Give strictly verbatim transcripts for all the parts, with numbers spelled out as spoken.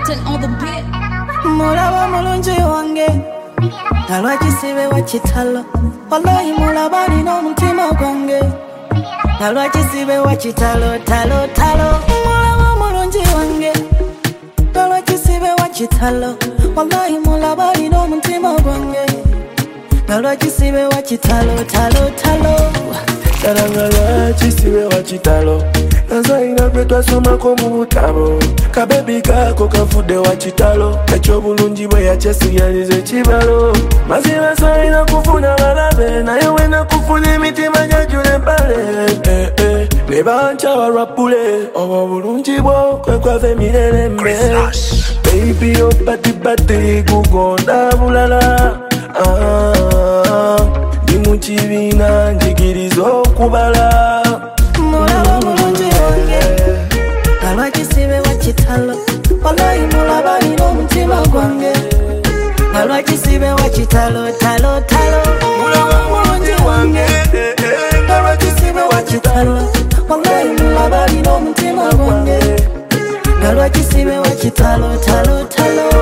Captain on the beat. Mulaba mulungi wange nalwakisibe wa kitalo wallahi mulaba nina omutima gwange nalwakisibe wa kitalo talo talo mulaba mulungi wange nalwakisibe wa kitalo wallahi mulaba nina omutima gwange nalwakisibe wa kitalo talo talo Tarangala chisiwe wa chitalo Nazaina petwa soma komu butabo Kabebi kako kafude wa chitalo Echo bulungi bwe ya chesi yalize chibalo Maziba saina kufuna balabe Na yewe na kufuna mitima jajule pale eh, eh. Neba ancha wa rapule Owa bulungi bwo kwe kwa fe milele mbe Baby yo pati pati kugonda bulala Ah Muchibina njigirizo kubala mulaba mulungi wange nalwakisibe wa kitalo wallahi mulaba nina omutima gwange nalwakisibe wa kitalo talo talo mulaba mulungi wange nalwakisibe wa kitalo wallahi mulaba nina omutima gwange nalwakisibe wa kitalo talo talo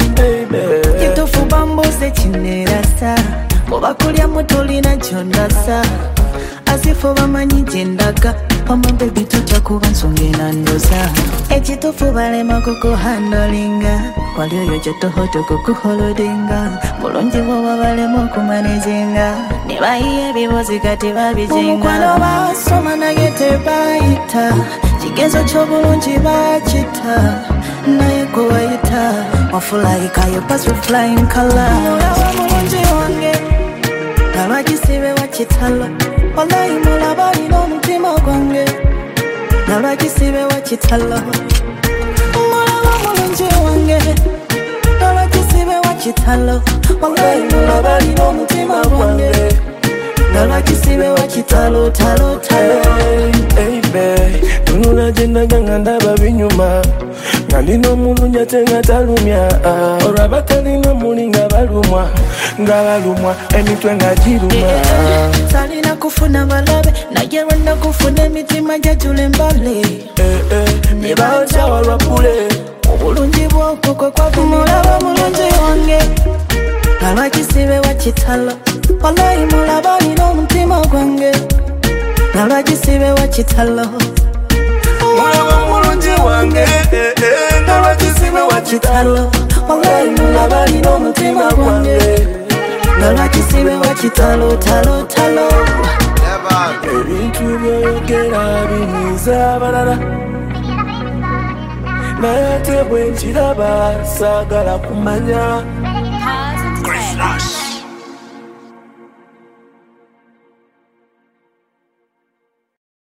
kitufu bambuze kinerasa Obakulya mutolina kyondasa Asifu bamanyi gyendaga Pama baby tujja kuba nsonga enandoza Ekitufu balema kukuhandolinga Wali oyo gyetohoto kukuholodinga Bulungi bwoba balema okumanezinga Ne bayiye ebibuzi kati babijenga Omukwano basoma naye tebayita Kigezo ky'obulungi bakita Naye kubayita Wafulayika yo pass with flying color Mulaba mulungi wange nalwakisibe wa kitalo wallahi mulaba nina omutima gwange nalwakisibe wa kitalo mulaba mulungi wange nalwakisibe wa kitalo wallahi mulaba nina omutima gwange nalwakisibe wa kitalo talo talo Hey babe tunula jendaga nga ndaba binyuma nga ndina omulungi ate nga talumya olwaba talina muli nga balumwa nga balumwa emitwe nga giruma salina kufuna balabe naye lwenda kufuna emitima jajula embale ne bankyawa lwapule obulungi bwoko kwe kwavumulaba mulungi wange nalwakisibe wa kitalo wallahi mulaba nina omutima gwange nalwakisibe wa kitalo mulaba mulungi wange nalwakisibe wa kitalo wallahi mulaba nina omutima gwange nalwakisibe wa kitalo talo talo ebintu byoyogera binyiza abalala naye ate bwe nkiraba saagala kumanya Pause and